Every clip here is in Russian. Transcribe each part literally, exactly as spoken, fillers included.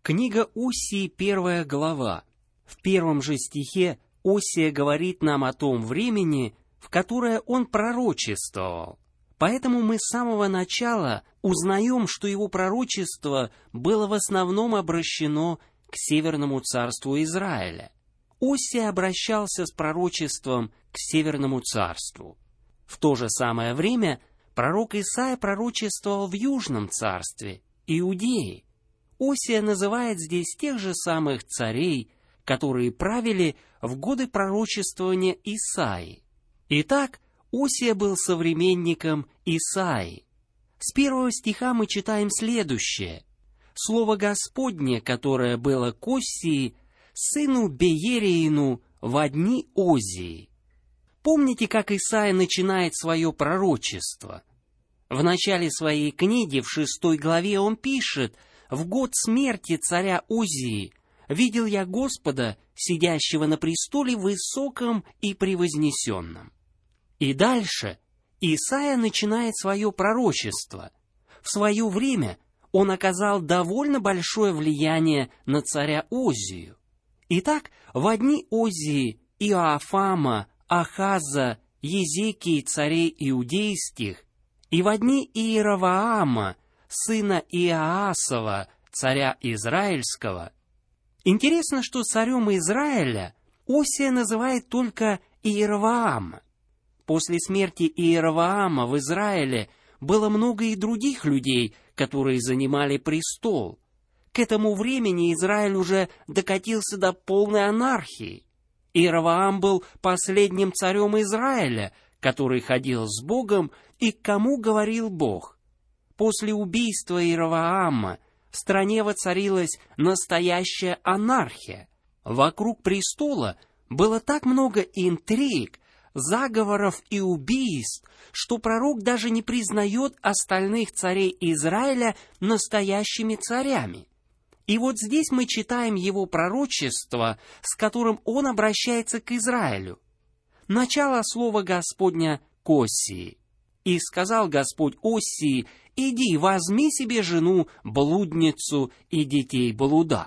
Книга Осии, первая глава. В первом же стихе Осия говорит нам о том времени, в которое он пророчествовал. Поэтому мы с самого начала узнаем, что его пророчество было в основном обращено к Северному царству Израиля. Осия обращался с пророчеством к Северному царству. В то же самое время пророк Исаия пророчествовал в Южном царстве, Иудее. Осия называет здесь тех же самых царей, которые правили в годы пророчествования Исаии. Итак, Осия был современником Исаии. С первого стиха мы читаем следующее. «Слово Господне, которое было к Осии, сыну Беериину, во дни Озии». Помните, как Исаия начинает свое пророчество? В начале своей книги, в шестой главе, он пишет: «В год смерти царя Озии видел я Господа, сидящего на престоле высоком и превознесенном». И дальше Исаия начинает свое пророчество. В свое время он оказал довольно большое влияние на царя Озию. Итак, во дни Озии, Иоафама, Ахаза, Езекии, царей иудейских, и во дни Иеровоама, сына Иоасова, царя Израильского. Интересно, что царем Израиля Осия называет только Иеровоама. После смерти Иеровоама в Израиле было много и других людей, которые занимали престол. К этому времени Израиль уже докатился до полной анархии. Иеровоам был последним царем Израиля, который ходил с Богом и к кому говорил Бог. После убийства Иеровоама в стране воцарилась настоящая анархия. Вокруг престола было так много интриг, заговоров и убийств, что пророк даже не признает остальных царей Израиля настоящими царями. И вот здесь мы читаем его пророчество, с которым он обращается к Израилю. Начало слова Господня к Осии. «И сказал Господь Осии: иди, возьми себе жену, блудницу и детей блуда».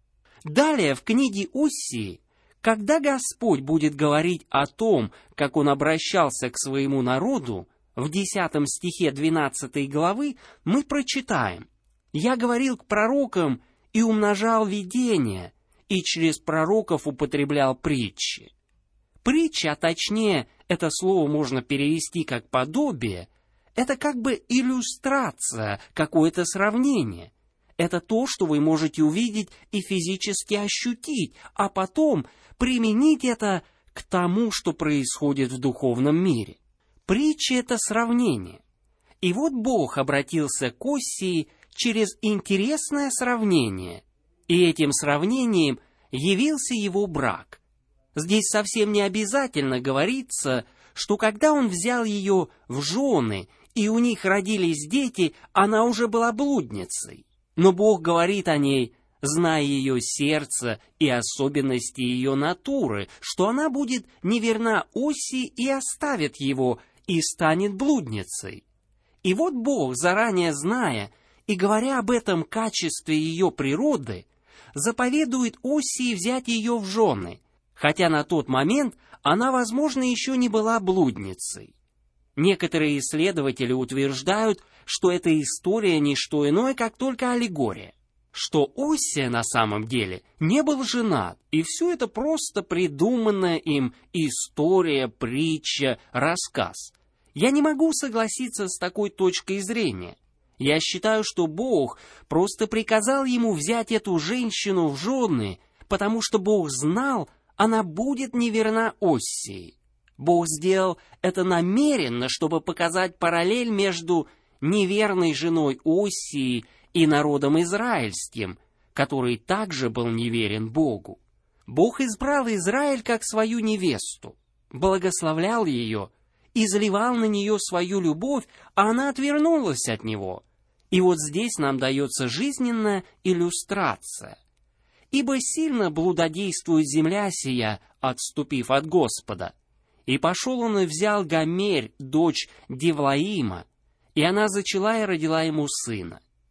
Далее в книге Осии, когда Господь будет говорить о том, как он обращался к своему народу, в десятом стихе двенадцатой главы мы прочитаем: «Я говорил к пророкам и умножал видения, и через пророков употреблял притчи». Притча, а точнее, это слово можно перевести как подобие, это как бы иллюстрация, какое-то сравнение. Это то, что вы можете увидеть и физически ощутить, а потом применить это к тому, что происходит в духовном мире. Притча — это сравнение. И вот Бог обратился к Осии через интересное сравнение, и этим сравнением явился его брак. Здесь совсем не обязательно говорится, что когда он взял ее в жены, и у них родились дети, она уже была блудницей. Но Бог говорит о ней, зная ее сердце и особенности ее натуры, что она будет неверна Осии и оставит его, и станет блудницей. И вот Бог, заранее зная и говоря об этом качестве ее природы, заповедует Осии взять ее в жены, хотя на тот момент она, возможно, еще не была блудницей. Некоторые исследователи утверждают, что эта история не что иное, как только аллегория, что Осия на самом деле не был женат, и все это просто придуманная им история, притча, рассказ. Я не могу согласиться с такой точкой зрения. Я считаю, что Бог просто приказал ему взять эту женщину в жены, потому что Бог знал, она будет неверна Осии. Бог сделал это намеренно, чтобы показать параллель между неверной женой Осии и народом израильским, который также был неверен Богу. Бог избрал Израиль как свою невесту, благословлял ее, изливал на нее свою любовь, а она отвернулась от него. И вот здесь нам дается жизненная иллюстрация. «Ибо сильно блудодействует земля сия, отступив от Господа. И пошел он и взял Гомерь, дочь Девлаима, и она зачала и родила ему сына.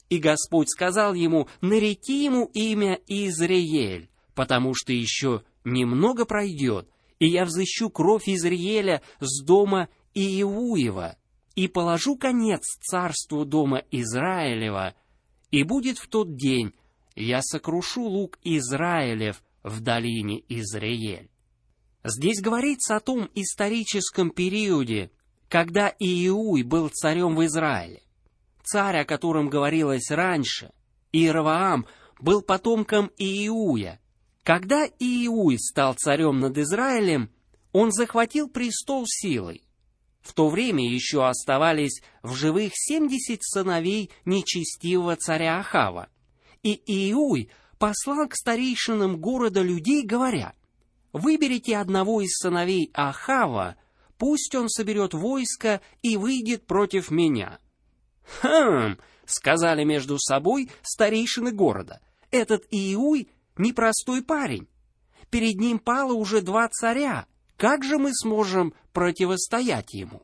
И Господь сказал ему: нареки ему имя Изриэль, потому что еще немного пройдет, и я взыщу кровь Изриэля с дома Иеуева, и положу конец царству дома Израилева, и будет в тот день, я сокрушу лук Израилев в долине Изриэль. Здесь говорится о том историческом периоде, когда Иеуй был царем в Израиле. Царь, о котором говорилось раньше, Иеровоам, был потомком Иеуя. Когда Иеуй стал царем над Израилем, он захватил престол силой. В то время еще оставались в живых семьдесят сыновей нечестивого царя Ахава. И Иеуй послал к старейшинам города людей, говоря: «Выберите одного из сыновей Ахава, пусть он соберет войско и выйдет против меня». «Хм!» — сказали между собой старейшины города. «Этот Иеуй непростой парень. Перед ним пало уже два царя. Как же мы сможем противостоять ему?»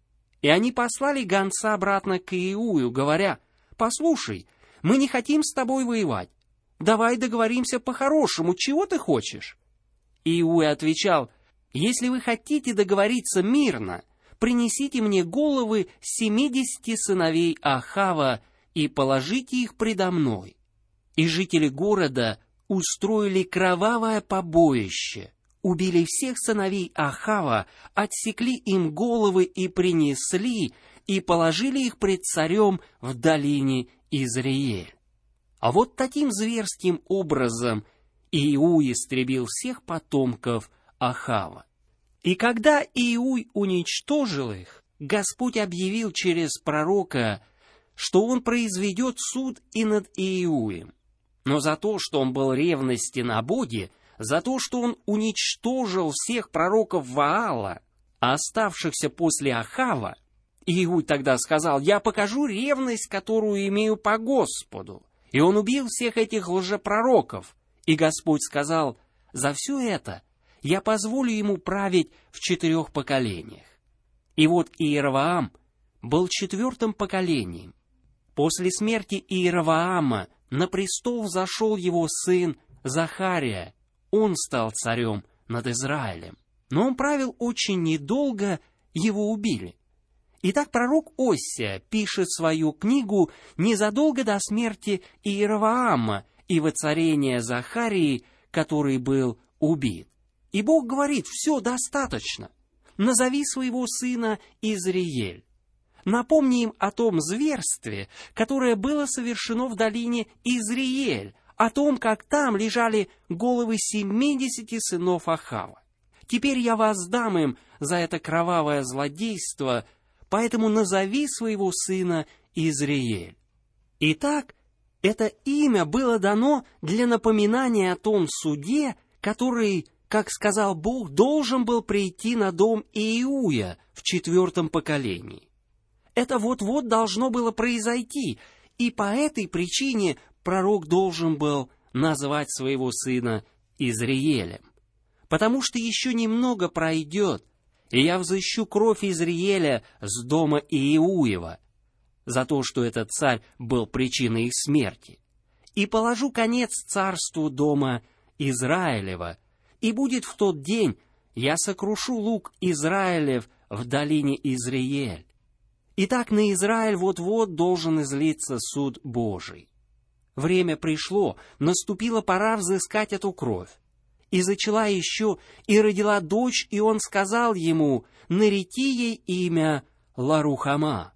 И они послали гонца обратно к Иеую, говоря: «Послушай, мы не хотим с тобой воевать. Давай договоримся по-хорошему, чего ты хочешь?» Иеуй отвечал: «Если вы хотите договориться мирно, принесите мне головы семидесяти сыновей Ахава и положите их предо мной». И жители города устроили кровавое побоище, убили всех сыновей Ахава, отсекли им головы и принесли, и положили их пред царем в долине Изриэль. А вот таким зверским образом Иеуй истребил всех потомков Ахава. И когда Иеуй уничтожил их, Господь объявил через пророка, что он произведет суд и над Иеуем. Но за то, что он был ревностен о Боге, за то, что он уничтожил всех пророков Ваала, а оставшихся после Ахава, Иеуй тогда сказал: «Я покажу ревность, которую имею по Господу». И он убил всех этих лжепророков. И Господь сказал: «За все это я позволю ему править в четырех поколениях». И вот Иеровоам был четвертым поколением. После смерти Иеровоама на престол взошел его сын Захария. Он стал царем над Израилем. Но он правил очень недолго, его убили. Итак, пророк Осия пишет свою книгу незадолго до смерти Иеровоама и воцарения Захарии, который был убит. И Бог говорит: «Все, достаточно. Назови своего сына Изриэль. Напомни им о том зверстве, которое было совершено в долине Изриэль, о том, как там лежали головы семидесяти сынов Ахава. Теперь я воздам им за это кровавое злодейство, поэтому назови своего сына Изриэль». Итак, это имя было дано для напоминания о том суде, который, как сказал Бог, должен был прийти на дом Иеуя в четвертом поколении. Это вот-вот должно было произойти, и по этой причине пророк должен был назвать своего сына Изриэлем. Потому что еще немного пройдет, и я взыщу кровь Изриэля с дома Иеуева за то, что этот царь был причиной их смерти, и положу конец царству дома Израилева, и будет в тот день, я сокрушу лук Израилев в долине Изриэль. Итак, на Израиль вот-вот должен излиться суд Божий. Время пришло, наступила пора взыскать эту кровь. И зачала еще, и родила дочь, и он сказал ему: нареки ей имя Ларухама.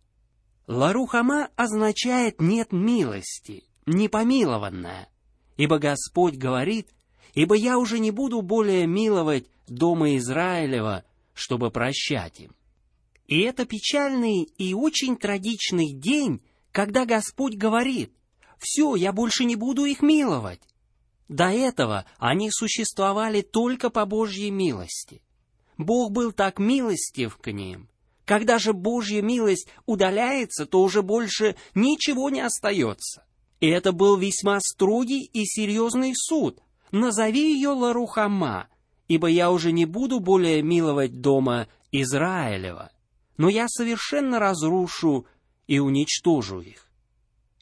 Ларухама означает «нет милости», «непомилованная». Ибо Господь говорит: «Ибо я уже не буду более миловать дома Израилева, чтобы прощать им». И это печальный и очень трагичный день, когда Господь говорит: «Все, я больше не буду их миловать». До этого они существовали только по Божьей милости. Бог был так милостив к ним. Когда же Божья милость удаляется, то уже больше ничего не остается. И это был весьма строгий и серьезный суд. «Назови ее Ларухама, ибо я уже не буду более миловать дома Израилева, но я совершенно разрушу и уничтожу их».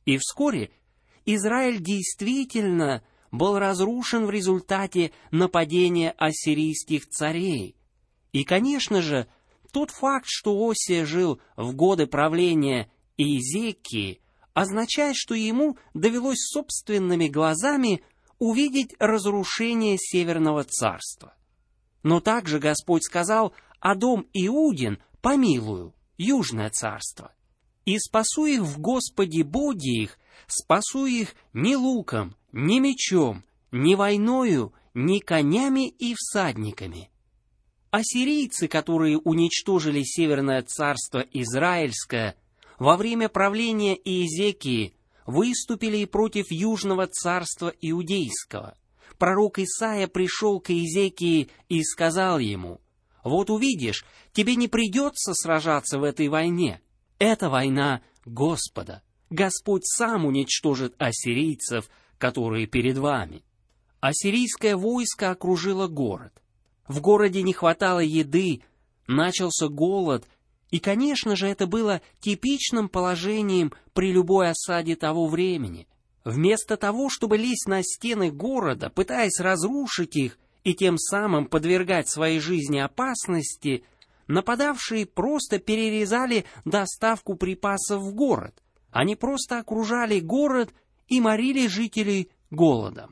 И вскоре Израиль действительно был разрушен в результате нападения ассирийских царей. И, конечно же, тот факт, что Осия жил в годы правления Иезекии, означает, что ему довелось собственными глазами увидеть разрушение Северного царства. Но также Господь сказал: «А дом Иудин помилую, Южное царство, и спасу их в Господе Боге их, спасу их ни луком, ни мечом, ни войною, ни конями и всадниками». Ассирийцы, которые уничтожили Северное царство Израильское, во время правления Иезекии выступили и против Южного царства Иудейского. Пророк Исаия пришел к Иезекии и сказал ему: «Вот увидишь, тебе не придется сражаться в этой войне. Это война Господа. Господь сам уничтожит ассирийцев, которые перед вами». Ассирийское войско окружило город. В городе не хватало еды, начался голод, и, конечно же, это было типичным положением при любой осаде того времени. Вместо того, чтобы лезть на стены города, пытаясь разрушить их и тем самым подвергать своей жизни опасности, нападавшие просто перерезали доставку припасов в город. Они просто окружали город и морили жителей голодом.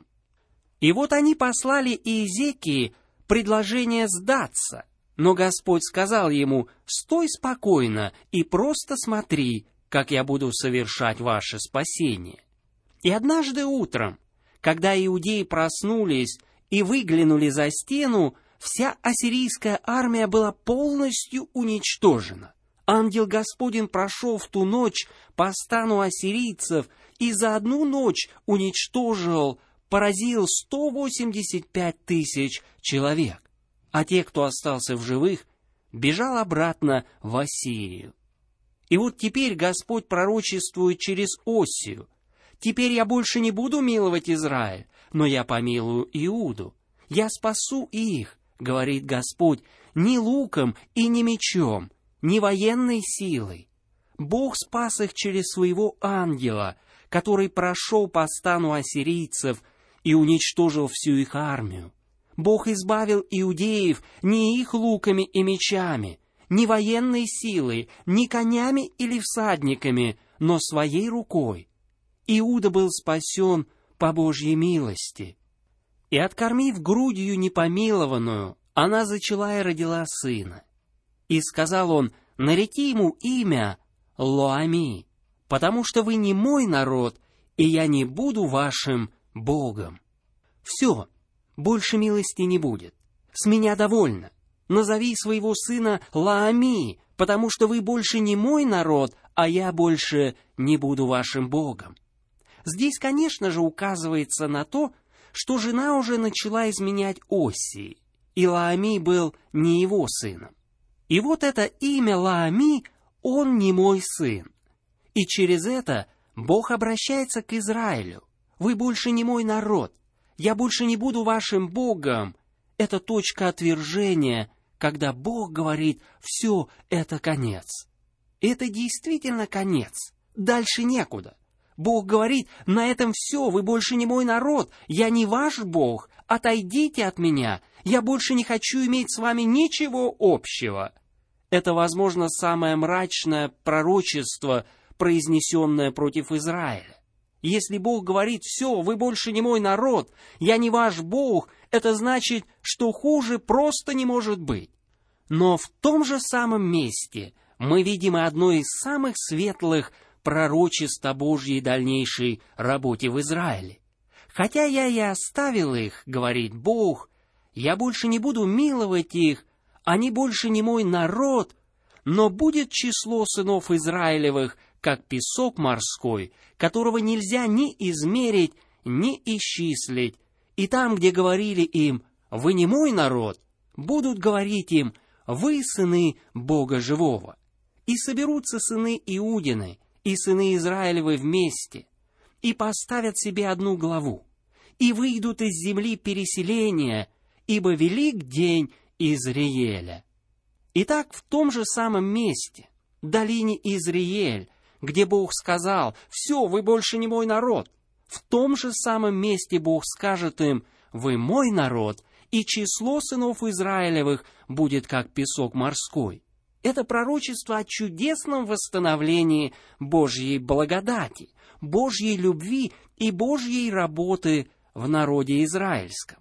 И вот они послали Иезекии предложение сдаться, но Господь сказал ему: «Стой спокойно и просто смотри, как я буду совершать ваше спасение». И однажды утром, когда иудеи проснулись и выглянули за стену, вся ассирийская армия была полностью уничтожена. Ангел Господень прошел в ту ночь по стану ассирийцев и за одну ночь уничтожил, поразил сто восемьдесят пять тысяч человек. А те, кто остался в живых, бежал обратно в Ассирию. И вот теперь Господь пророчествует через Осию: «Теперь я больше не буду миловать Израиль, но я помилую Иуду. Я спасу их, — говорит Господь, — ни луком и ни мечом, ни военной силой. Бог спас их через своего ангела, который прошел по стану ассирийцев и уничтожил всю их армию. Бог избавил иудеев не их луками и мечами, не военной силой, не конями или всадниками, но своей рукой. Иуда был спасен по Божьей милости. И, откормив грудью непомилованную, она зачала и родила сына. И сказал он: нареки ему имя Лоами, потому что вы не мой народ, и я не буду вашим Богом». Все, больше милости не будет. С меня довольно. Назови своего сына Лоами, потому что вы больше не мой народ, а я больше не буду вашим Богом. Здесь, конечно же, указывается на то, что жена уже начала изменять Осии, и Лоами был не его сыном. И вот это имя Лоами, он не мой сын. И через это Бог обращается к Израилю: вы больше не мой народ, я больше не буду вашим Богом. Это точка отвержения, когда Бог говорит: все, это конец. Это действительно конец, дальше некуда. Бог говорит: на этом все, вы больше не мой народ, я не ваш Бог, отойдите от меня, я больше не хочу иметь с вами ничего общего. Это, возможно, самое мрачное пророчество, произнесенное против Израиля. Если Бог говорит: все, вы больше не мой народ, я не ваш Бог, это значит, что хуже просто не может быть. Но в том же самом месте мы видим и одно из самых светлых пророчеств о Божьей дальнейшей работе в Израиле. «Хотя я и оставил их, — говорит Бог, — я больше не буду миловать их, они больше не мой народ, но будет число сынов Израилевых, как песок морской, которого нельзя ни измерить, ни исчислить. И там, где говорили им: вы не мой народ, будут говорить им: вы сыны Бога живого. И соберутся сыны Иудины и сыны Израилевы вместе, и поставят себе одну главу, и выйдут из земли переселения, ибо велик день Изриеля». Итак, в том же самом месте, долине Изриель, где Бог сказал: «Все, вы больше не мой народ», в том же самом месте Бог скажет им: «Вы мой народ, и число сынов Израилевых будет как песок морской». Это пророчество о чудесном восстановлении Божьей благодати, Божьей любви и Божьей работы в народе израильском.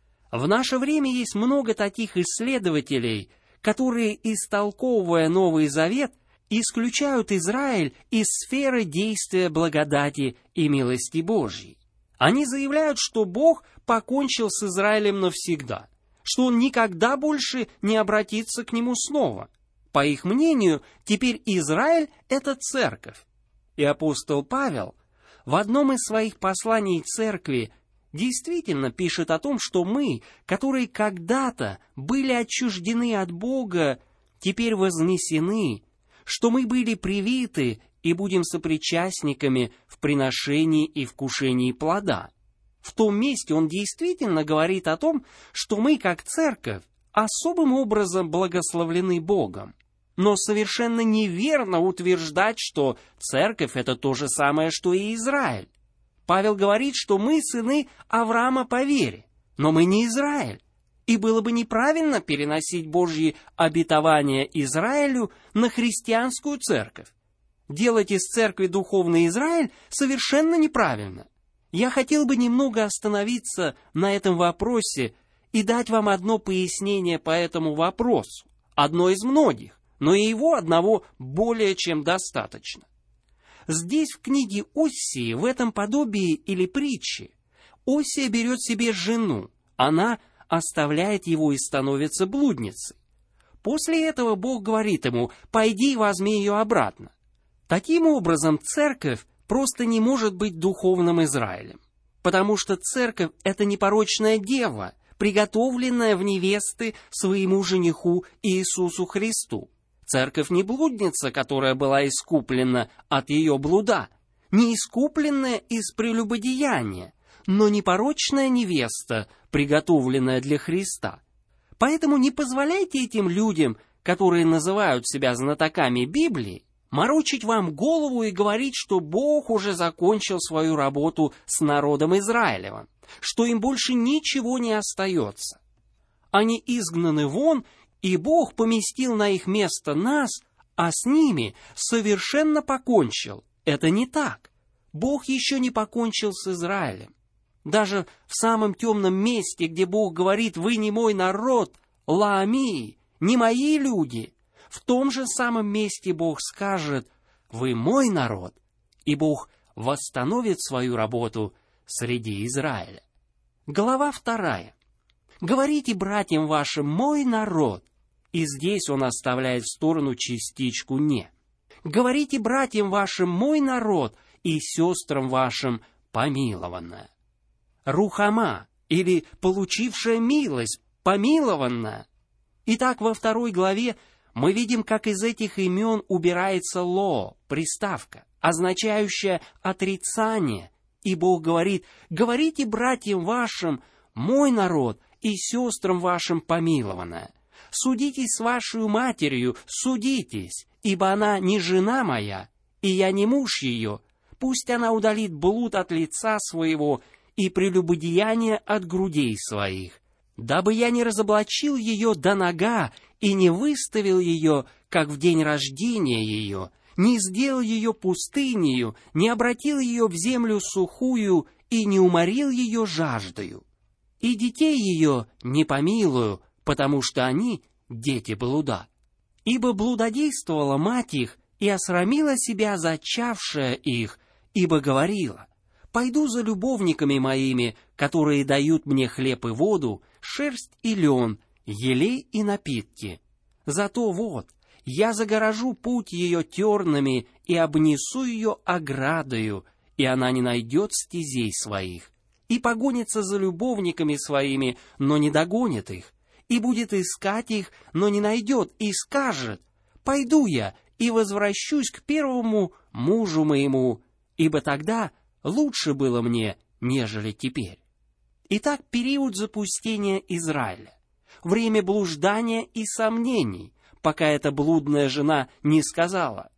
В наше время есть много таких исследователей, которые, истолковывая Новый Завет, исключают Израиль из сферы действия благодати и милости Божьей. Они заявляют, что Бог покончил с Израилем навсегда, что Он никогда больше не обратится к нему снова. По их мнению, теперь Израиль — это церковь. И апостол Павел в одном из своих посланий церкви действительно пишет о том, что мы, которые когда-то были отчуждены от Бога, теперь вознесены, что мы были привиты и будем сопричастниками в приношении и вкушении плода. В том месте он действительно говорит о том, что мы, как церковь, особым образом благословлены Богом. Но совершенно неверно утверждать, что церковь — это то же самое, что и Израиль. Павел говорит, что мы сыны Авраама по вере, но мы не Израиль. И было бы неправильно переносить Божьи обетования Израилю на христианскую церковь. Делать из церкви духовный Израиль совершенно неправильно. Я хотел бы немного остановиться на этом вопросе и дать вам одно пояснение по этому вопросу, одно из многих, но и его одного более чем достаточно. Здесь, в книге Оссии, в этом подобии или притче, Оссия берет себе жену, она оставляет его и становится блудницей. После этого Бог говорит ему: «Пойди и возьми ее обратно». Таким образом, церковь просто не может быть духовным Израилем, потому что церковь — это непорочная дева, приготовленная в невесты своему жениху Иисусу Христу. Церковь не блудница, которая была искуплена от ее блуда, не искупленная из прелюбодеяния, но непорочная невеста, приготовленная для Христа. Поэтому не позволяйте этим людям, которые называют себя знатоками Библии, морочить вам голову и говорить, что Бог уже закончил свою работу с народом Израилевым, что им больше ничего не остается. Они изгнаны вон, и Бог поместил на их место нас, а с ними совершенно покончил. Это не так. Бог еще не покончил с Израилем. Даже в самом темном месте, где Бог говорит: «Вы не мой народ, лаами, не мои люди», в том же самом месте Бог скажет: «Вы мой народ», и Бог восстановит свою работу среди Израиля. Глава вторая. «Говорите братьям вашим: мой народ». И здесь он оставляет в сторону частичку «не». «Говорите братьям вашим: мой народ, и сестрам вашим: помилованная». Рухама, или получившая милость, помилованная. Итак, во второй главе мы видим, как из этих имен убирается «ло», приставка, означающая отрицание. И Бог говорит: «Говорите братьям вашим: мой народ, и сестрам вашим: помилованная. Судитесь с вашей матерью, судитесь, ибо она не жена моя, и я не муж ее. Пусть она удалит блуд от лица своего и прелюбодеяние от грудей своих, дабы я не разоблачил ее до нога и не выставил ее, как в день рождения ее, не сделал ее пустынею, не обратил ее в землю сухую и не уморил ее жаждою. И детей ее не помилую, потому что они дети блуда. Ибо блудодействовала мать их и осрамила себя, зачавшая их, ибо говорила: пойду за любовниками моими, которые дают мне хлеб и воду, шерсть и лен, елей и напитки. Зато вот, я загорожу путь ее тернами и обнесу ее оградою, и она не найдет стезей своих, и погонится за любовниками своими, но не догонит их, и будет искать их, но не найдет, и скажет: пойду я и возвращусь к первому мужу моему, ибо тогда лучше было мне, нежели теперь». Итак, период запустения Израиля, время блуждания и сомнений, пока эта блудная жена не сказала: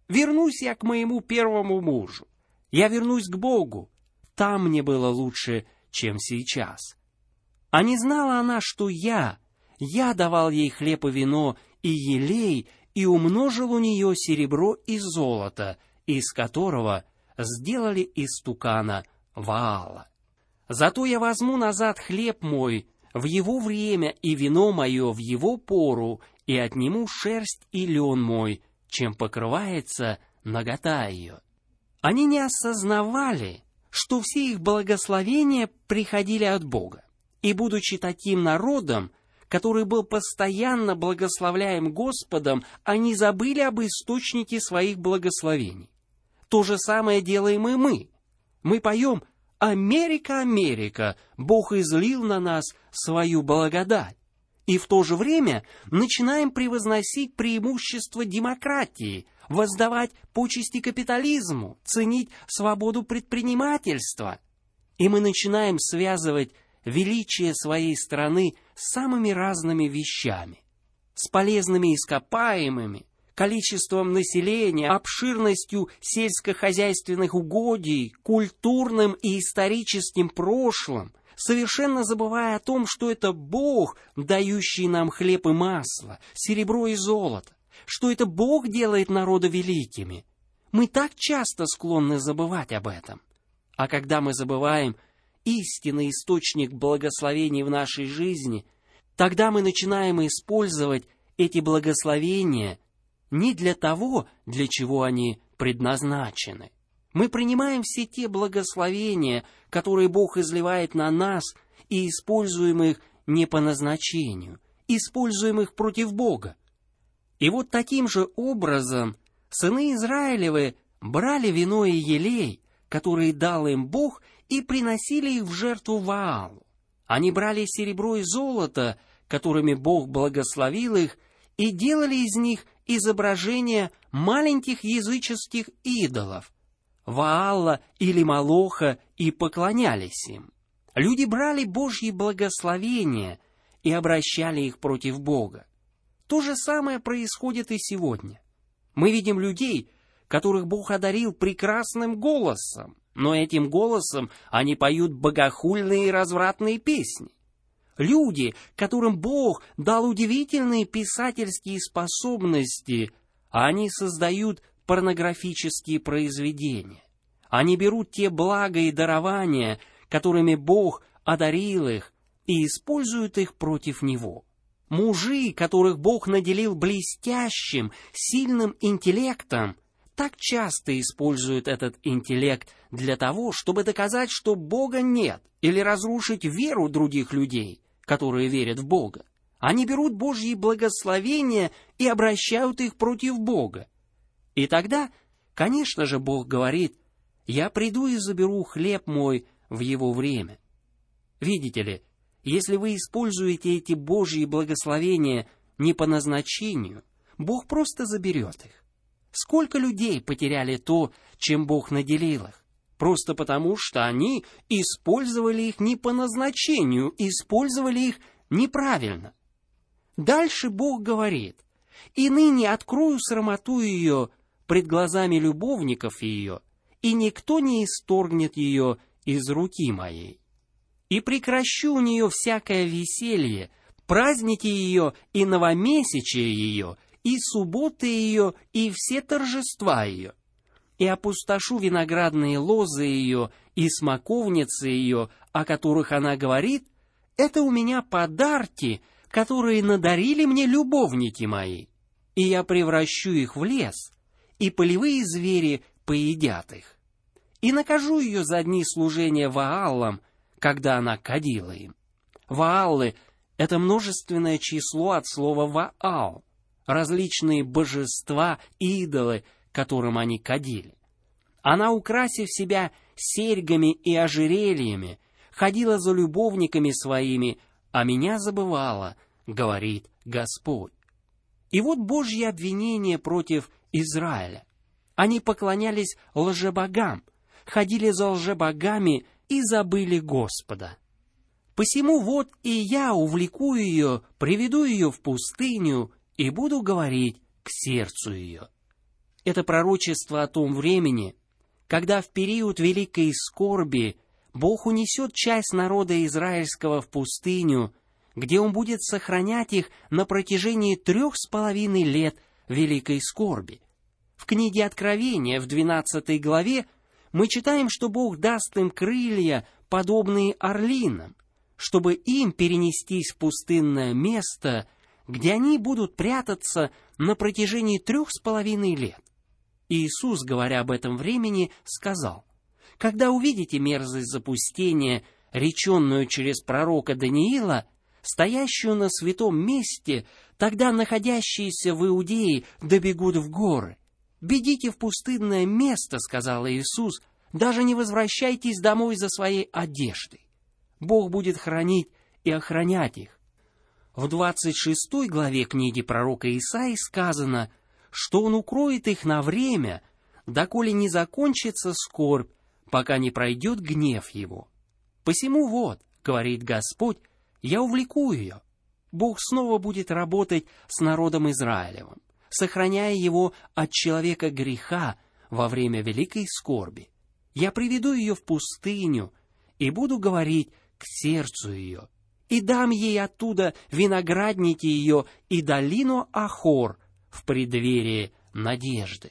Вернусь я к моему первому мужу. Я вернусь к Богу. Там мне было лучше, чем сейчас. А не знала она, что я, я давал ей хлеб и вино, и елей, и умножил у нее серебро и золото, из которого сделали истукана Ваала. Зато я возьму назад хлеб мой в его время и вино мое в его пору, и отниму шерсть и лен мой, чем покрывается нагота ее». Они не осознавали, что все их благословения приходили от Бога. И будучи таким народом, который был постоянно благословляем Господом, они забыли об источнике своих благословений. То же самое делаем и мы. Мы поем «Америка, Америка, Бог излил на нас свою благодать». И в то же время начинаем превозносить преимущества демократии, воздавать почести капитализму, ценить свободу предпринимательства. И мы начинаем связывать величие своей страны с самыми разными вещами, с полезными ископаемыми, количеством населения, обширностью сельскохозяйственных угодий, культурным и историческим прошлым, совершенно забывая о том, что это Бог, дающий нам хлеб и масло, серебро и золото, что это Бог делает народа великими. Мы так часто склонны забывать об этом. А когда мы забываем истинный источник благословений в нашей жизни, тогда мы начинаем использовать эти благословения не для того, для чего они предназначены. Мы принимаем все те благословения, которые Бог изливает на нас, и используем их не по назначению, используем их против Бога. И вот таким же образом сыны Израилевы брали вино и елей, которые дал им Бог, и приносили их в жертву Ваалу. Они брали серебро и золото, которыми Бог благословил их, и делали из них изображения маленьких языческих идолов, Ваала или Молоха, и поклонялись им. Люди брали Божьи благословения и обращали их против Бога. То же самое происходит и сегодня. Мы видим людей, которых Бог одарил прекрасным голосом, но этим голосом они поют богохульные и развратные песни. Люди, которым Бог дал удивительные писательские способности, а они создают порнографические произведения. Они берут те блага и дарования, которыми Бог одарил их, и используют их против Него. Мужи, которых Бог наделил блестящим, сильным интеллектом, так часто используют этот интеллект для того, чтобы доказать, что Бога нет, или разрушить веру других людей, которые верят в Бога. Они берут Божьи благословения и обращают их против Бога. И тогда, конечно же, Бог говорит: «Я приду и заберу хлеб мой в его время». Видите ли, если вы используете эти Божьи благословения не по назначению, Бог просто заберет их. Сколько людей потеряли то, чем Бог наделил их, просто потому, что они использовали их не по назначению, использовали их неправильно. Дальше Бог говорит: «И ныне открою срамоту ее пред глазами любовников ее, и никто не исторгнет ее из руки моей. И прекращу у нее всякое веселье, праздники ее и новомесячие ее, и субботы ее, и все торжества ее. И опустошу виноградные лозы ее, и смоковницы ее, о которых она говорит: это у меня подарки, которые надарили мне любовники мои. И я превращу их в лес, и полевые звери поедят их. И накажу ее за дни служения Ваалам, когда она кадила им». Вааллы — это множественное число от слова «ваал», различные божества, идолы, которым они кадили. Она, украсив себя серьгами и ожерельями, ходила за любовниками своими, а меня забывала, говорит Господь. И вот Божье обвинение против Израиля. Они поклонялись лжебогам, ходили за лжебогами и забыли Господа. «Посему вот и я увлеку ее, приведу ее в пустыню и буду говорить к сердцу ее». Это пророчество о том времени, когда в период великой скорби Бог унесет часть народа израильского в пустыню, где Он будет сохранять их на протяжении трех с половиной лет великой скорби. В книге Откровения, в двенадцатой главе, мы читаем, что Бог даст им крылья, подобные орлинам, чтобы им перенестись в пустынное место, где они будут прятаться на протяжении трех с половиной лет. Иисус, говоря об этом времени, сказал: «Когда увидите мерзость запустения, реченную через пророка Даниила, стоящую на святом месте, тогда находящиеся в Иудее добегут в горы. Бегите в пустынное место, — сказал Иисус, — даже не возвращайтесь домой за своей одеждой. Бог будет хранить и охранять их». В двадцать шестой главе книги пророка Исаии сказано, что Он укроет их на время, доколе не закончится скорбь, пока не пройдет гнев Его. «Посему вот, — говорит Господь, — я увлеку ее». Бог снова будет работать с народом Израилевым, сохраняя его от человека греха во время великой скорби. Я приведу ее в пустыню и буду говорить к сердцу ее, и дам ей оттуда виноградники ее и долину Ахор в преддверии надежды.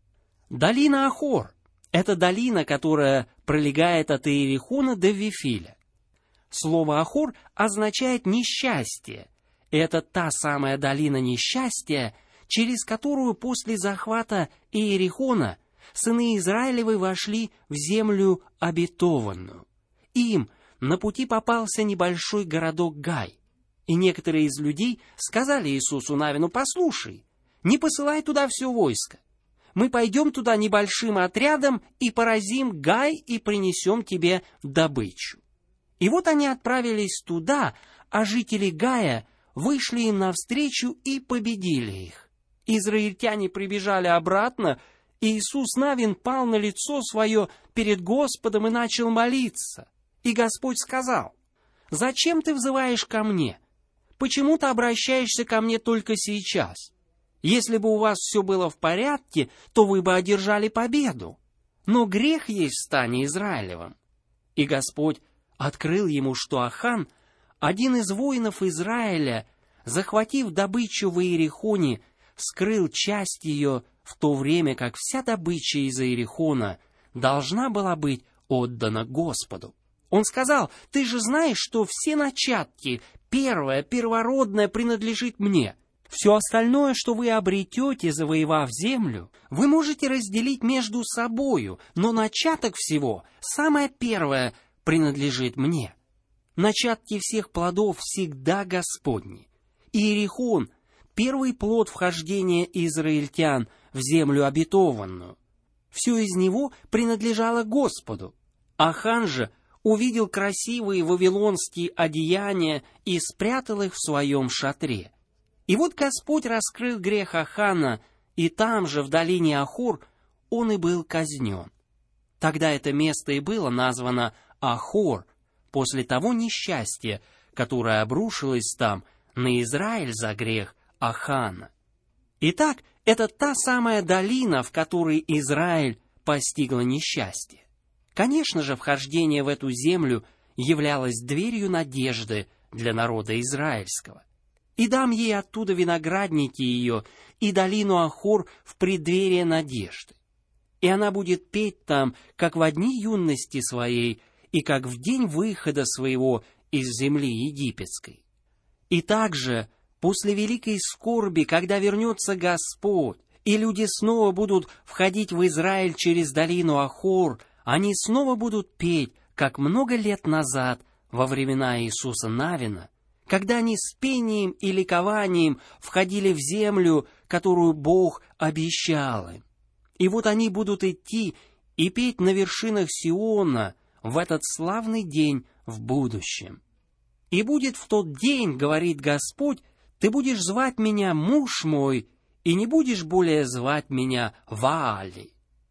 Долина Ахор — это долина, которая пролегает от Иерихона до Вифиля. Слово Ахор означает несчастье. Это та самая долина несчастья, через которую после захвата Иерихона сыны Израилевы вошли в землю обетованную. Им на пути попался небольшой городок Гай. И некоторые из людей сказали Иисусу Навину: «Послушай, не посылай туда все войско. Мы пойдем туда небольшим отрядом и поразим Гай и принесем тебе добычу». И вот они отправились туда, а жители Гая вышли им навстречу и победили их. Израильтяне прибежали обратно, и Иисус Навин пал на лицо свое перед Господом и начал молиться. И Господь сказал: «Зачем ты взываешь ко мне? Почему ты обращаешься ко мне только сейчас? Если бы у вас все было в порядке, то вы бы одержали победу. Но грех есть в стане Израилевом». И Господь открыл ему, что Ахан, один из воинов Израиля, захватив добычу в Иерихоне, скрыл часть ее, в то время как вся добыча из Иерихона должна была быть отдана Господу. Он сказал: «Ты же знаешь, что все начатки, первое, первородное, принадлежит мне. Все остальное, что вы обретете, завоевав землю, вы можете разделить между собою, но начаток всего, самое первое, принадлежит мне. Начатки всех плодов всегда Господни. Иерихон — первый плод вхождения израильтян в землю обетованную. Все из него принадлежало Господу. Ахан же увидел красивые вавилонские одеяния и спрятал их в своем шатре. И вот Господь раскрыл грех Ахана, и там же, в долине Ахор, он и был казнен. Тогда это место и было названо Ахор, после того несчастья, которое обрушилось там на Израиль за грех Ахана. Итак, это та самая долина, в которой Израиль постигло несчастье. Конечно же, вхождение в эту землю являлось дверью надежды для народа израильского. «И дам ей оттуда виноградники ее и долину Ахор в преддверие надежды. И она будет петь там, как во дни юности своей, и как в день выхода своего из земли египетской. И также после великой скорби, когда вернется Господь, и люди снова будут входить в Израиль через долину Ахор, они снова будут петь, как много лет назад, во времена Иисуса Навина, когда они с пением и ликованием входили в землю, которую Бог обещал им. И вот они будут идти и петь на вершинах Сиона в этот славный день в будущем. И будет в тот день, говорит Господь, ты будешь звать меня муж мой, и не будешь более звать меня Ваали.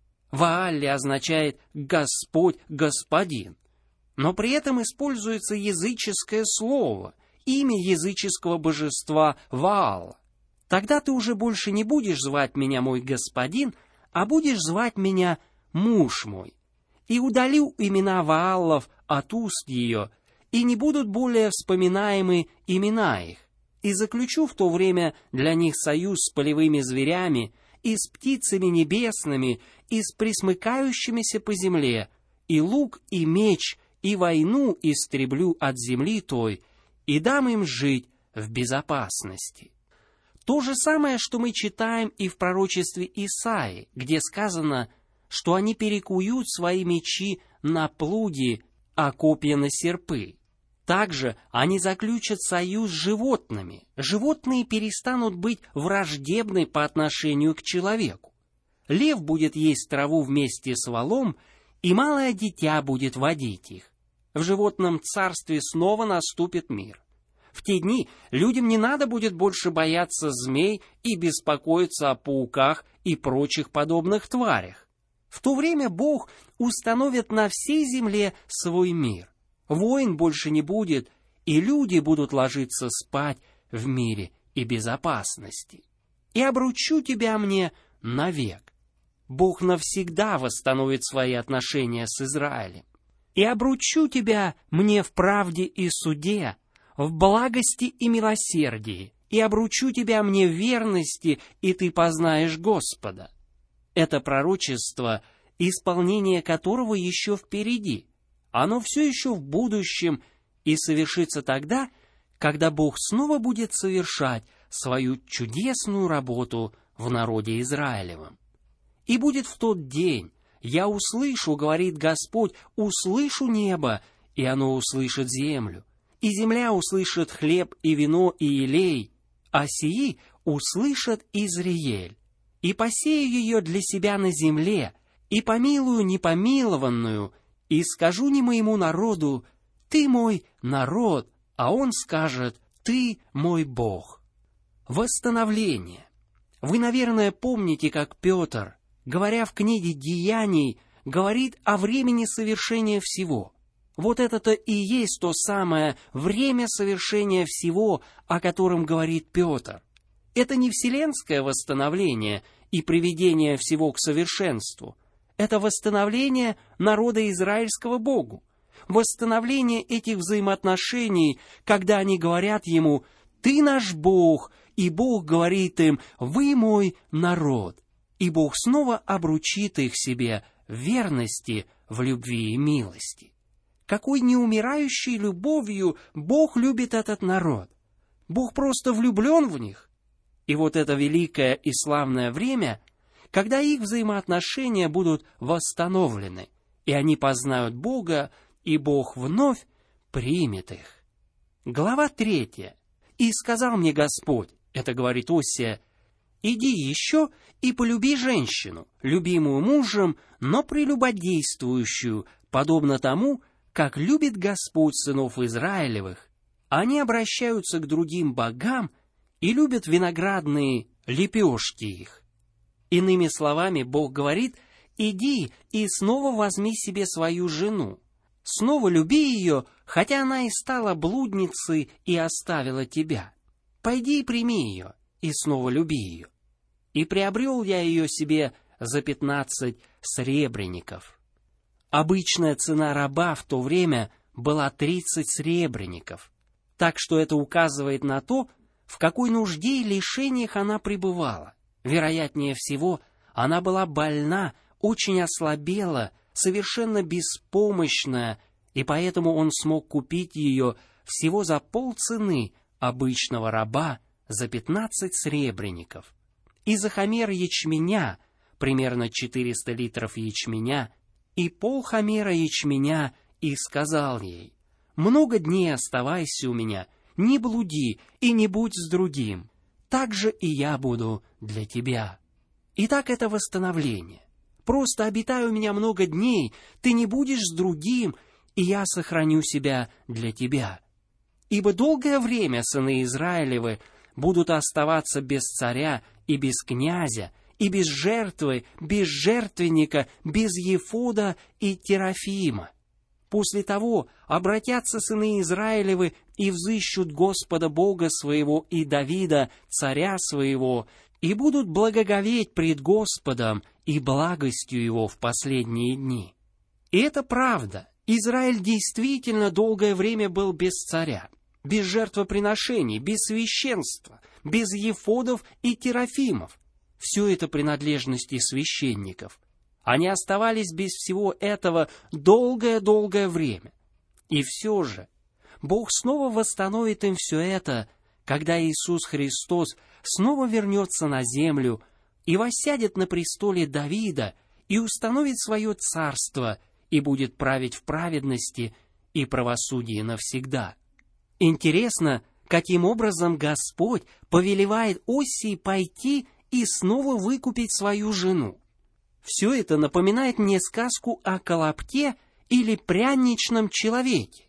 Ваали означает Господь, Господин. Но при этом используется языческое слово, имя языческого божества Ваала. Тогда ты уже больше не будешь звать меня мой Господин, а будешь звать меня муж мой. И удалю имена Ваалов от уст ее, и не будут более вспоминаемы имена их, и заключу в то время для них союз с полевыми зверями, и с птицами небесными, и с пресмыкающимися по земле, и лук, и меч, и войну истреблю от земли той, и дам им жить в безопасности». То же самое, что мы читаем и в пророчестве Исаии, где сказано, что они перекуют свои мечи на плуги, а копья на серпы. Также они заключат союз с животными. Животные перестанут быть враждебны по отношению к человеку. Лев будет есть траву вместе с волом, и малое дитя будет водить их. В животном царстве снова наступит мир. В те дни людям не надо будет больше бояться змей и беспокоиться о пауках и прочих подобных тварях. В то время Бог установит на всей земле свой мир. Войн больше не будет, и люди будут ложиться спать в мире и безопасности. И обручу тебя мне навек. Бог навсегда восстановит свои отношения с Израилем. И обручу тебя мне в правде и суде, в благости и милосердии, и обручу тебя мне в верности, и ты познаешь Господа». Это пророчество, исполнение которого еще впереди. Оно все еще в будущем и совершится тогда, когда Бог снова будет совершать свою чудесную работу в народе Израилевом. «И будет в тот день, я услышу, — говорит Господь, — услышу небо, и оно услышит землю. И земля услышит хлеб и вино и елей, а сии услышат Изриэль. И посею ее для себя на земле, и помилую непомилованную, и скажу не моему народу: ты мой народ, а он скажет: ты мой Бог». Восстановление. Вы, наверное, помните, как Петр, говоря в книге «Деяний», говорит о времени совершения всего. Вот это-то и есть то самое время совершения всего, о котором говорит Петр. Это не вселенское восстановление и приведение всего к совершенству. Это восстановление народа израильского Богу. Восстановление этих взаимоотношений, когда они говорят ему: «Ты наш Бог», и Бог говорит им: «Вы мой народ». И Бог снова обручит их себе в верности, в любви и милости. Какой неумирающей любовью Бог любит этот народ! Бог просто влюблен в них. И вот это великое и славное время, когда их взаимоотношения будут восстановлены, и они познают Бога, и Бог вновь примет их. Глава третья. «И сказал мне Господь», это говорит Осия, «иди еще и полюби женщину, любимую мужем, но прелюбодействующую, подобно тому, как любит Господь сынов Израилевых. Они обращаются к другим богам и любят виноградные лепешки их». Иными словами, Бог говорит: иди и снова возьми себе свою жену. Снова люби ее, хотя она и стала блудницей и оставила тебя. Пойди и прими ее, и снова люби ее. И приобрел я ее себе за пятнадцать сребреников. Обычная цена раба в то время была тридцать сребреников, так что это указывает на то, в какой нужде и лишениях она пребывала. Вероятнее всего, она была больна, очень ослабела, совершенно беспомощная, и поэтому он смог купить ее всего за полцены обычного раба, за пятнадцать сребреников. И за хомер ячменя, примерно четыреста литров ячменя, и полхомера ячменя, и сказал ей: много дней оставайся у меня, не блуди и не будь с другим, так же и я буду для тебя. Итак, это восстановление. Просто обитай у меня много дней, ты не будешь с другим, и я сохраню себя для тебя. Ибо долгое время сыны Израилевы будут оставаться без царя и без князя, и без жертвы, без жертвенника, без ефода и терафима. После того обратятся сыны Израилевы и взыщут Господа Бога своего и Давида, царя своего, и будут благоговеть пред Господом, и благостью Его в последние дни. И это правда. Израиль действительно долгое время был без царя, без жертвоприношений, без священства, без ефодов и терафимов. Все это принадлежности священников. Они оставались без всего этого долгое-долгое время. И все же Бог снова восстановит им все это, когда Иисус Христос снова вернется на землю и воссядет на престоле Давида и установит свое царство и будет править в праведности и правосудии навсегда. Интересно, каким образом Господь повелевает Оссии пойти и снова выкупить свою жену. Все это напоминает мне сказку о колобке или пряничном человеке.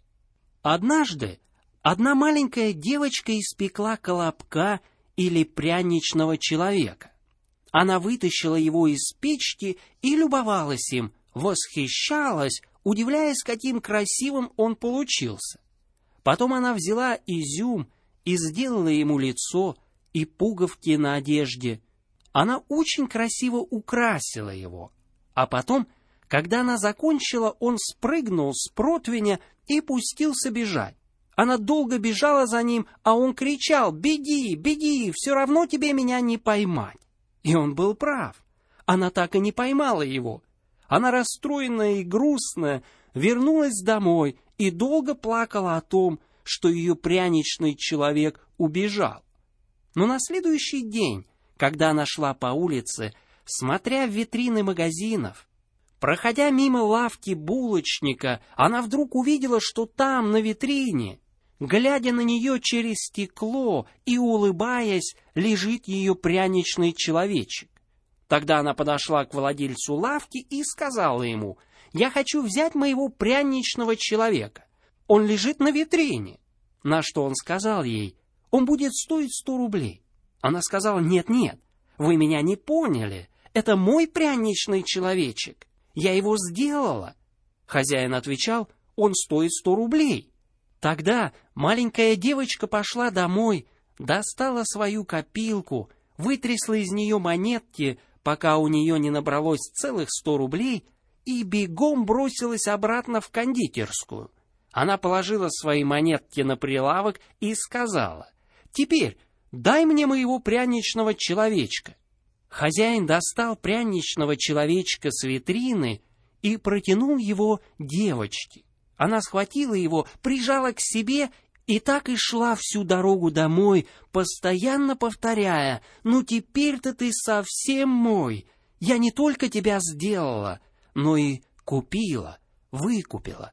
Однажды одна маленькая девочка испекла колобка или пряничного человека. Она вытащила его из печки и любовалась им, восхищалась, удивляясь, каким красивым он получился. Потом она взяла изюм и сделала ему лицо и пуговки на одежде. Она очень красиво украсила его. А потом, когда она закончила, он спрыгнул с противня и пустился бежать. Она долго бежала за ним, а он кричал: «Беги, беги, все равно тебе меня не поймать». И он был прав. Она так и не поймала его. Она, расстроенная и грустная, вернулась домой и долго плакала о том, что ее пряничный человек убежал. Но на следующий день, когда она шла по улице, смотря в витрины магазинов, проходя мимо лавки булочника, она вдруг увидела, что там, на витрине, глядя на нее через стекло и улыбаясь, лежит ее пряничный человечек. Тогда она подошла к владельцу лавки и сказала ему: «Я хочу взять моего пряничного человека. Он лежит на витрине». На что он сказал ей: «Он будет стоить сто рублей». Она сказала: «Нет-нет, вы меня не поняли. Это мой пряничный человечек. Я его сделала». Хозяин отвечал: «Он стоит сто рублей». Тогда маленькая девочка пошла домой, достала свою копилку, вытрясла из нее монетки, пока у нее не набралось целых сто рублей, и бегом бросилась обратно в кондитерскую. Она положила свои монетки на прилавок и сказала: «Теперь дай мне моего пряничного человечка». Хозяин достал пряничного человечка с витрины и протянул его девочке. Она схватила его, прижала к себе и так и шла всю дорогу домой, постоянно повторяя: «Ну теперь-то ты совсем мой. Я не только тебя сделала, но и купила, выкупила».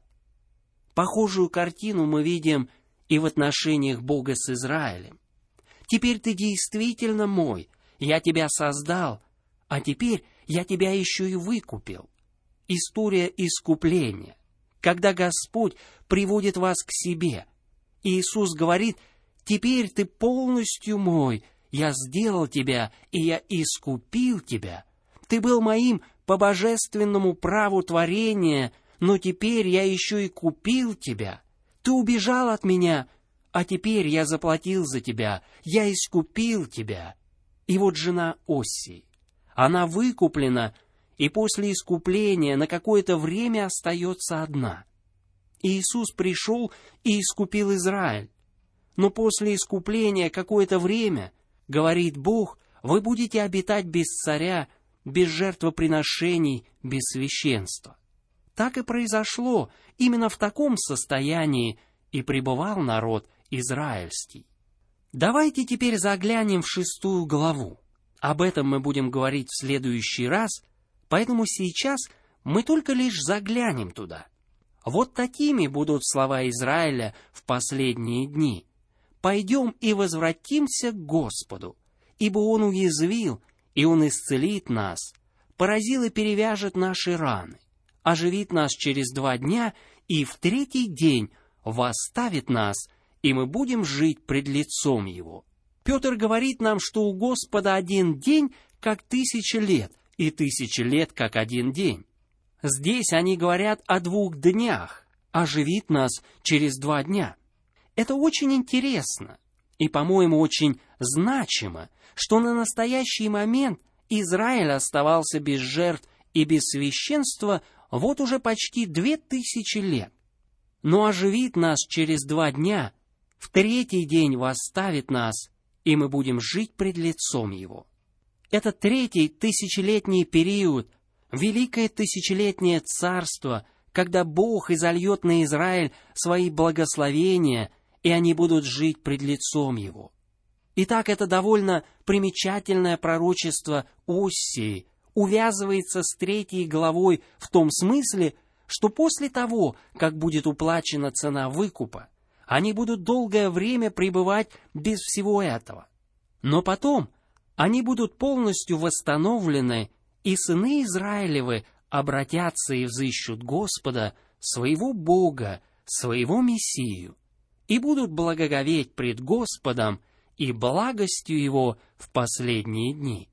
Похожую картину мы видим и в отношениях Бога с Израилем. «Теперь ты действительно мой, я тебя создал, а теперь я тебя еще и выкупил». История искупления, когда Господь приводит вас к себе. Иисус говорит: «Теперь ты полностью мой, я сделал тебя, и я искупил тебя. Ты был моим по божественному праву творения, но теперь я еще и купил тебя. Ты убежал от меня, а теперь я заплатил за тебя, я искупил тебя». И вот жена Оссии. Она выкуплена, и после искупления на какое-то время остается одна. Иисус пришел и искупил Израиль. Но после искупления какое-то время, говорит Бог, вы будете обитать без царя, без жертвоприношений, без священства. Так и произошло, именно в таком состоянии и пребывал народ израильский. Давайте теперь заглянем в шестую главу. Об этом мы будем говорить в следующий раз, поэтому сейчас мы только лишь заглянем туда. Вот такими будут слова Израиля в последние дни. «Пойдем и возвратимся к Господу, ибо Он уязвил, и Он исцелит нас, поразил и перевяжет наши раны, оживит нас через два дня, и в третий день восставит нас, и мы будем жить пред лицом Его». Петр говорит нам, что у Господа один день, как тысяча лет, и тысяча лет, как один день. Здесь они говорят о двух днях, оживит нас через два дня. Это очень интересно и, по-моему, очень значимо, что на настоящий момент Израиль оставался без жертв и без священства вот уже почти две тысячи лет. Но оживит нас через два дня, в третий день восставит нас, и мы будем жить пред лицом Его. Это третий тысячелетний период, великое тысячелетнее царство, когда Бог изольет на Израиль свои благословения, и они будут жить пред лицом Его. Итак, это довольно примечательное пророчество Оссии увязывается с третьей главой в том смысле, что после того, как будет уплачена цена выкупа, они будут долгое время пребывать без всего этого. Но потом они будут полностью восстановлены, и сыны Израилевы обратятся и взыщут Господа, своего Бога, своего Мессию, и будут благоговеть пред Господом и благостью Его в последние дни.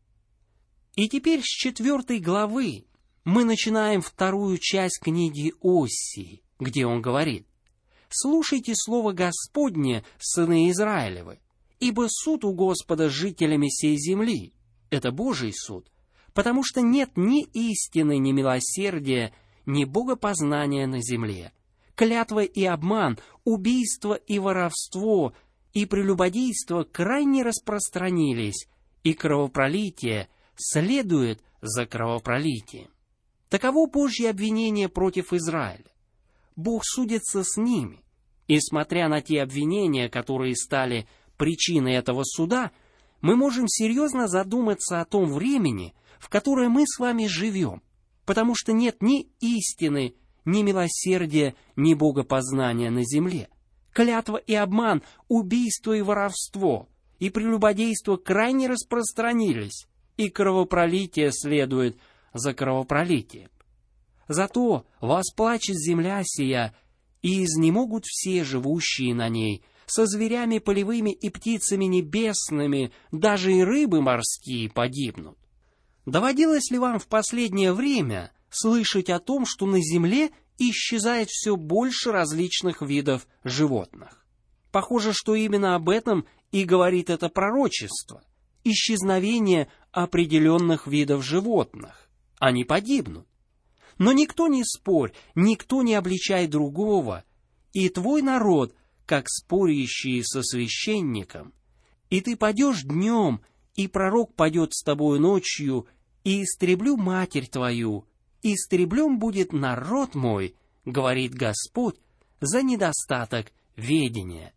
И теперь с четвертой главы мы начинаем вторую часть книги Оссии, где он говорит: «Слушайте слово Господне, сыны Израилевы, ибо суд у Господа с жителями сей земли». Это Божий суд, потому что нет ни истины, ни милосердия, ни богопознания на земле. Клятва и обман, убийство и воровство, и прелюбодейство крайне распространились, и кровопролитие следует за кровопролитием. Таково Божье обвинение против Израиля. Бог судится с ними, и, смотря на те обвинения, которые стали причиной этого суда, мы можем серьезно задуматься о том времени, в которое мы с вами живем, потому что нет ни истины, ни милосердия, ни богопознания на земле. Клятва и обман, убийство и воровство, и прелюбодейство крайне распространились, и кровопролитие следует за кровопролитием. Зато восплачет земля сия, и изнемогут все живущие на ней, со зверями полевыми и птицами небесными, даже и рыбы морские погибнут. Доводилось ли вам в последнее время слышать о том, что на земле исчезает все больше различных видов животных? Похоже, что именно об этом и говорит это пророчество. Исчезновение определенных видов животных. Они погибнут. Но никто не спорь, никто не обличай другого, и твой народ, как спорящие со священником, и ты падешь днем, и пророк падет с тобою ночью, и истреблю матерь твою, истреблен будет народ мой, говорит Господь, за недостаток ведения.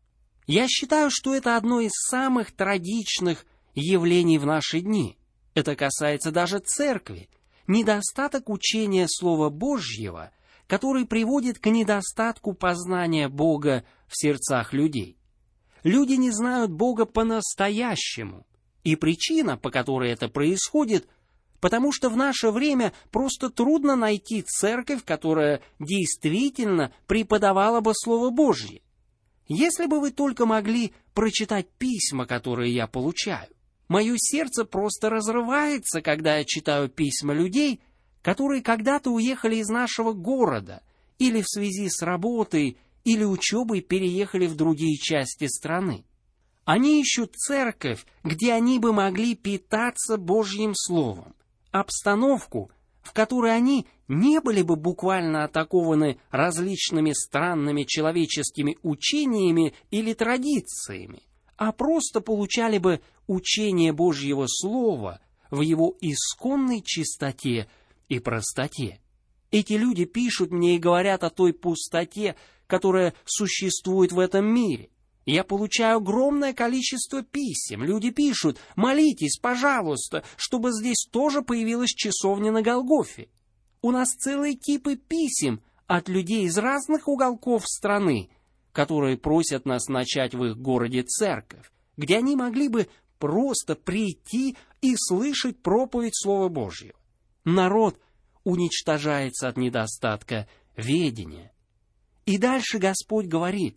Я считаю, что это одно из самых трагичных явлений в наши дни. Это касается даже церкви. Недостаток учения Слова Божьего, который приводит к недостатку познания Бога в сердцах людей. Люди не знают Бога по-настоящему. И причина, по которой это происходит, потому что в наше время просто трудно найти церковь, которая действительно преподавала бы Слово Божье. Если бы вы только могли прочитать письма, которые я получаю. Мое сердце просто разрывается, когда я читаю письма людей, которые когда-то уехали из нашего города, или в связи с работой, или учебой переехали в другие части страны. Они ищут церковь, где они бы могли питаться Божьим Словом, обстановку, в которой они не были бы буквально атакованы различными странными человеческими учениями или традициями, а просто получали бы учение Божьего Слова в его исконной чистоте и простоте. Эти люди пишут мне и говорят о той пустоте, которая существует в этом мире. Я получаю огромное количество писем. Люди пишут: молитесь, пожалуйста, чтобы здесь тоже появилась часовня на Голгофе. У нас целые кипы писем от людей из разных уголков страны, которые просят нас начать в их городе церковь, где они могли бы просто прийти и слышать проповедь Слова Божьего. Народ уничтожается от недостатка ведения. И дальше Господь говорит: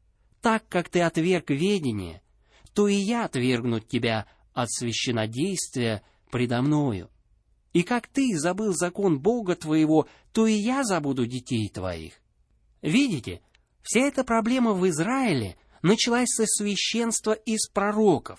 так как ты отверг ведение, то и я отвергну тебя от священнодействия предо мною. И как ты забыл закон Бога твоего, то и я забуду детей твоих. Видите, вся эта проблема в Израиле началась со священства из пророков.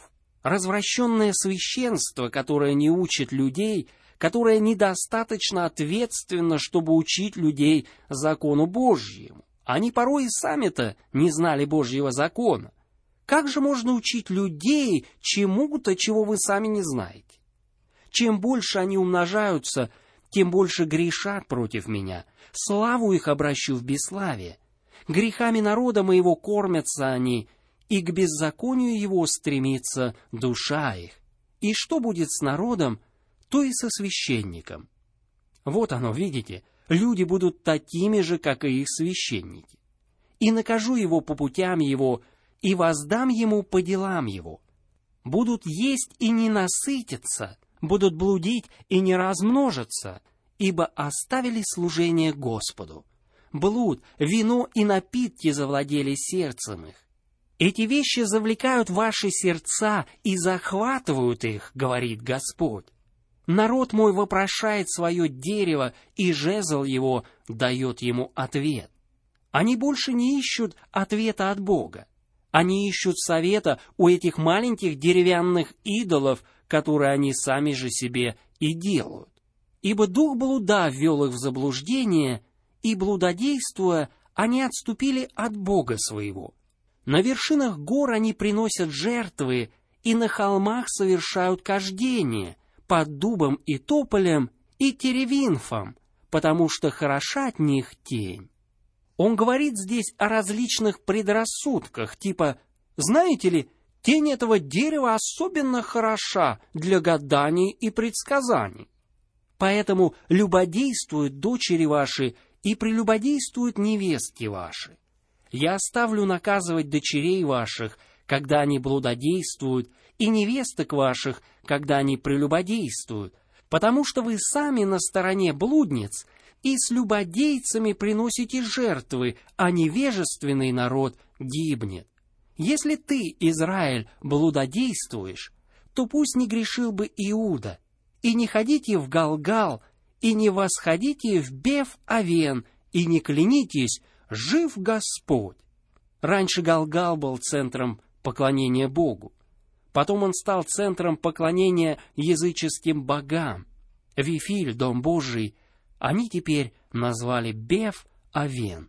Развращенное священство, которое не учит людей, которое недостаточно ответственно, чтобы учить людей закону Божьему. Они порой и сами-то не знали Божьего закона. Как же можно учить людей чему-то, чего вы сами не знаете? Чем больше они умножаются, тем больше грешат против меня. Славу их обращу в бесславие. Грехами народа моего кормятся они, и к беззаконию его стремится душа их. И что будет с народом, то и со священником. Вот оно, видите, люди будут такими же, как и их священники. И накажу его по путям его, и воздам ему по делам его. Будут есть и не насытятся, будут блудить и не размножатся, ибо оставили служение Господу. Блуд, вино и напитки завладели сердцем их. Эти вещи завлекают ваши сердца и захватывают их, говорит Господь. Народ мой вопрошает свое дерево, и жезл его дает ему ответ. Они больше не ищут ответа от Бога. Они ищут совета у этих маленьких деревянных идолов, которые они сами же себе и делают. Ибо дух блуда ввел их в заблуждение, и, блудодействуя, они отступили от Бога своего. На вершинах гор они приносят жертвы, и на холмах совершают кождение, под дубом и тополем и теревинфом, потому что хороша от них тень. Он говорит здесь о различных предрассудках, типа, знаете ли, тень этого дерева особенно хороша для гаданий и предсказаний. Поэтому любодействуют дочери ваши и прелюбодействуют невестки ваши. Я оставлю наказывать дочерей ваших, когда они блудодействуют, и невесток ваших, когда они прелюбодействуют, потому что вы сами на стороне блудниц и с любодейцами приносите жертвы, а невежественный народ гибнет. Если ты, Израиль, блудодействуешь, то пусть не грешил бы Иуда, и не ходите в Галгал, и не восходите в Беф-Авен, и не клянитесь, жив Господь. Раньше Галгал был центром поклонения Богу. Потом он стал центром поклонения языческим богам. Вифиль, Дом Божий, они теперь назвали Беф-Авен.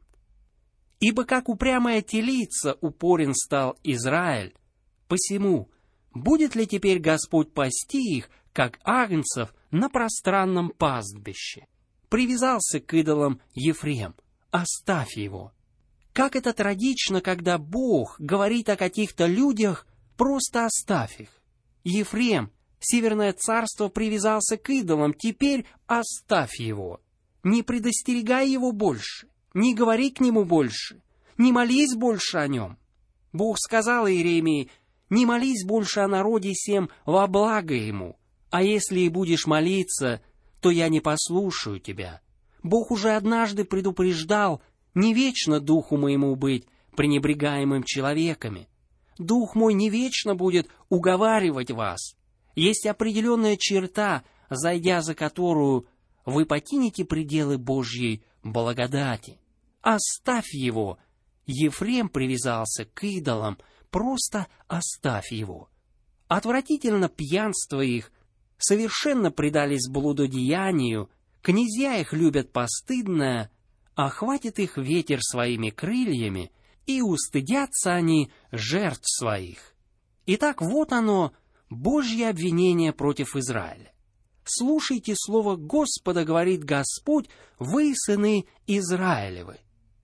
Ибо как упрямая телица упорен стал Израиль, посему будет ли теперь Господь пасти их, как агнцев на пространном пастбище? Привязался к идолам Ефрем, оставь его. Как это трагично, когда Бог говорит о каких-то людях, просто оставь их. Ефрем, Северное царство, привязался к идолам, теперь оставь его. Не предостерегай его больше, не говори к нему больше, не молись больше о нем. Бог сказал Иеремии, не молись больше о народе сем во благо ему, а если и будешь молиться, то я не послушаю тебя. Бог уже однажды предупреждал, не вечно духу моему быть пренебрегаемым человеками. Дух мой не вечно будет уговаривать вас. Есть определенная черта, зайдя за которую вы покинете пределы Божьей благодати. Оставь его. Ефрем привязался к идолам, просто оставь его. Отвратительно пьянство их, совершенно предались блудодеянию, князья их любят постыдное, охватит их ветер своими крыльями, и устыдятся они жертв своих. Итак, вот оно, Божье обвинение против Израиля. Слушайте слово Господа, говорит Господь, вы, сыны Израилевы.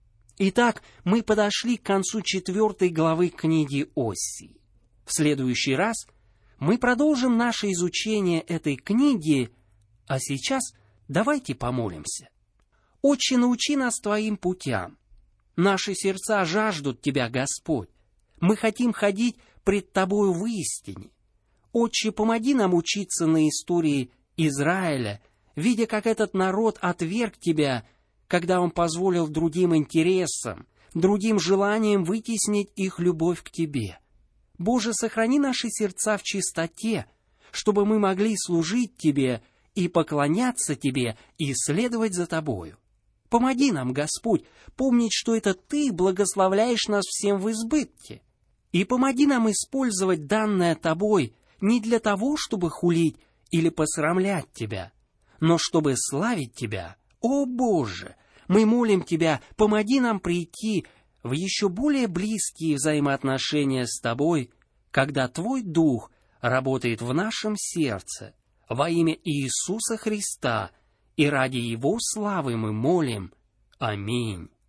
Итак, мы подошли к концу четвертой главы книги Осии. В следующий раз мы продолжим наше изучение этой книги, а сейчас давайте помолимся. Отче, научи нас Твоим путям. Наши сердца жаждут Тебя, Господь. Мы хотим ходить пред Тобою в истине. Отче, помоги нам учиться на истории Израиля, видя, как этот народ отверг Тебя, когда он позволил другим интересам, другим желаниям вытеснить их любовь к Тебе. Боже, сохрани наши сердца в чистоте, чтобы мы могли служить Тебе и поклоняться Тебе и следовать за Тобою. Помоги нам, Господь, помнить, что это Ты благословляешь нас всем в избытке. И помоги нам использовать данное Тобой не для того, чтобы хулить или посрамлять Тебя, но чтобы славить Тебя. О Боже, мы молим Тебя, помоги нам прийти в еще более близкие взаимоотношения с Тобой, когда Твой Дух работает в нашем сердце. Во имя Иисуса Христа и ради Его славы мы молим. Аминь.